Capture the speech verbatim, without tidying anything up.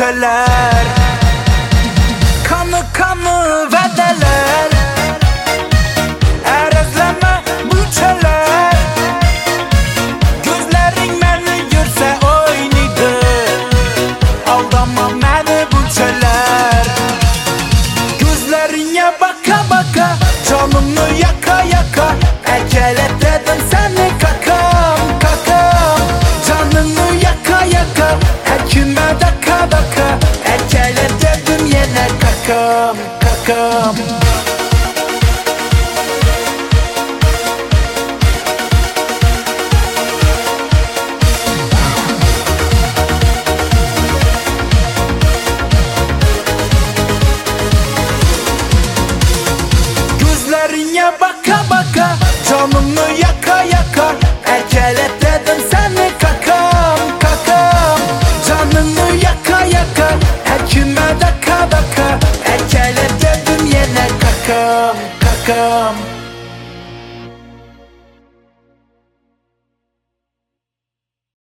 çöller. Kanı kanı vədələr, ərəzləmə bu çölər. Gözlərin məni görsə oynidı, aldama məni bu çölər. Gözlərinə baka baka, canımı yaka yaka, əkələt dedim səni kakam kakam. Canımı yaka yaka, həkimə daka daka, əkələt dedim yenə kakam kakam.